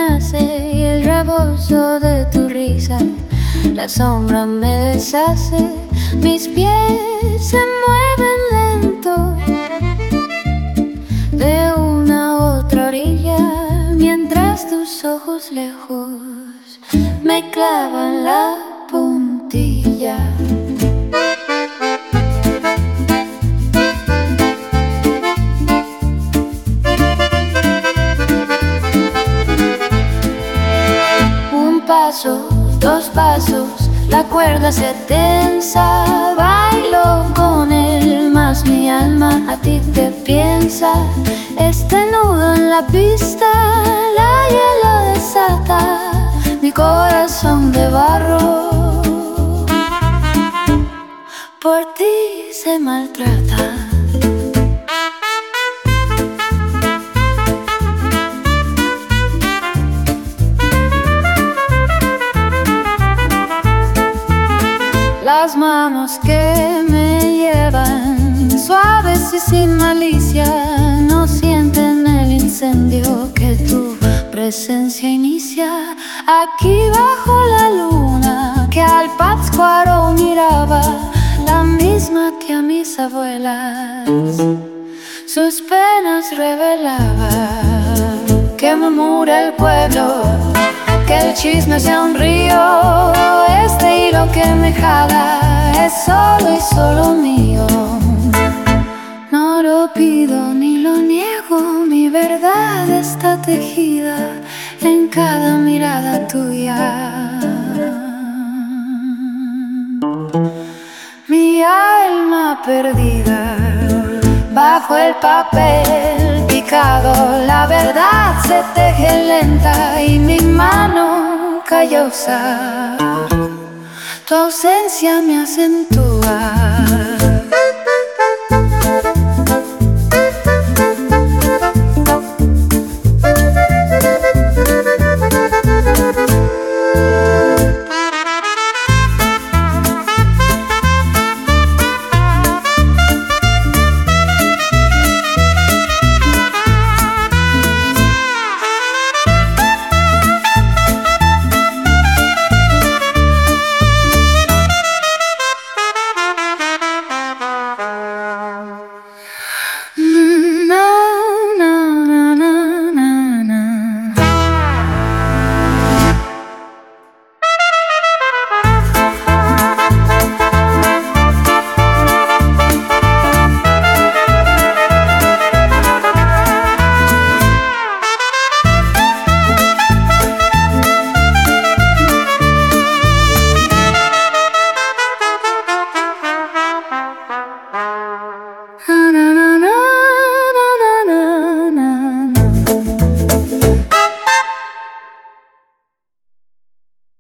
nace y el rebozo de tu risa, la sombra me deshace, mis pies se mueven lento de una a otra orilla, mientras tus ojos lejos me clavan la puntilla. Un paso, dos pasos, la cuerda se tensa, bailo con él, mas mi alma a ti te piensa. Este nudo en la pista, la hielo desata, mi corazón de barro por ti se maltrata. Las manos que me llevan, suaves y sin malicia, no sienten el incendio que tu presencia inicia. Aquí bajo la luna que al Pátzcuaro miraba, la misma que a mis abuelas sus penas revelaba. Que murmura el pueblo, que el chisme sea un río, este hilo que me jala es solo y solo mío. No lo pido ni lo niego, mi verdad está tejida en cada mirada tuya. Mi alma perdida bajo el papel picado, la verdad se teje lenta y mi mano callosa tu ausencia me acentúa.